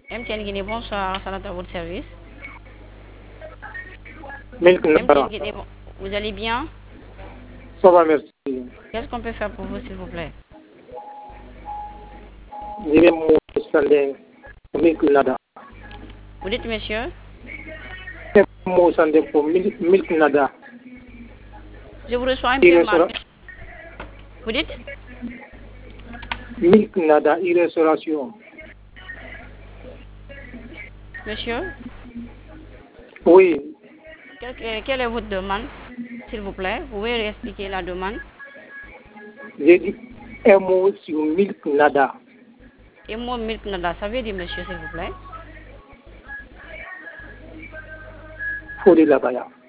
MTN Guinée, bonsoir, Salat à votre service. Milk MTN Nara. Guinée, vous allez bien? Ça va, merci. Qu'est-ce qu'on peut faire pour vous, s'il vous plaît? Je vais me sandeng Milk Nada. Vous dites, monsieur? Je vais me sandeng pour Milk Nada. Je vous reçois un peu mal. Vous dites? Milk Nada, e-restauration. Monsieur? Oui, Quelle est votre demande, s'il vous plaît? Vous pouvez expliquer la demande? j'ai dit un mot sur Milk Nada. Et moi, Milk Nada, ça veut dire, monsieur, s'il vous plaît? Faut de la baya.